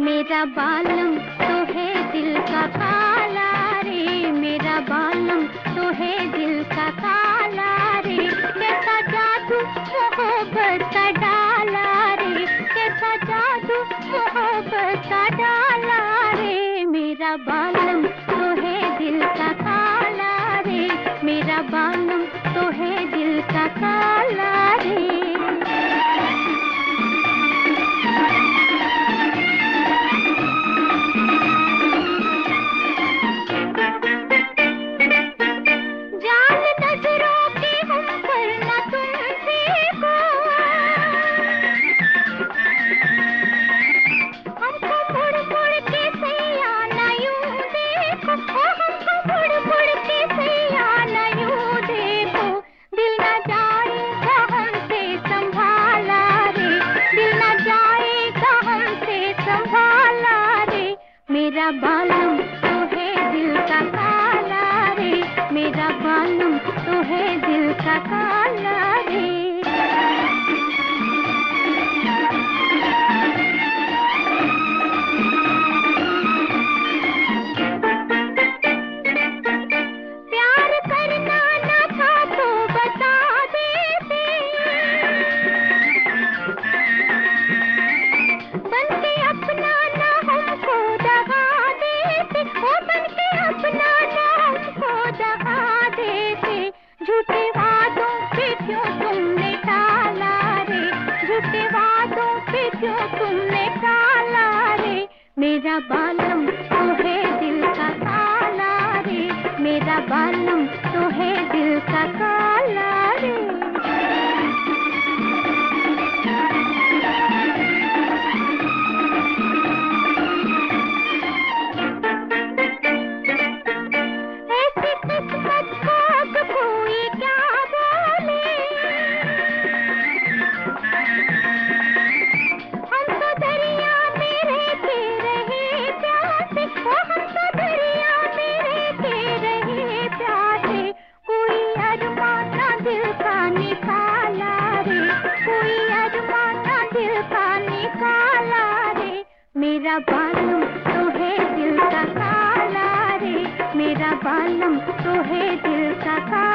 मेरा बालम तो है दिल का काला रे, मेरा बालम तो है दिल का काला रे। कैसा जादू मोहब्बत का डाला रे, कैसा जादू मोहब्बत का डाला रे। मेरा बालम तो है दिल का काला रे, मेरा बालम तो है दिल का काला रे। मेरा बालम तो है दिल का काला रे, मेरा बालम तो है दिल का काला रे। प्यार करना न था तो बता देते, बनके अपना ना हमको दगा देते, ओ बनके अपना ना हमको दगा देते। झूठे वादों पे क्यों तुमने टाला रे, झूठे वादों पे क्यों तुमने टाला रे। मेरा बालम तो है दिल का काला रे, मेरा बालम तो है दिल का काला रे। मेरा बालम तो है दिल का काला रे, मेरा बालम तो है दिल का काला।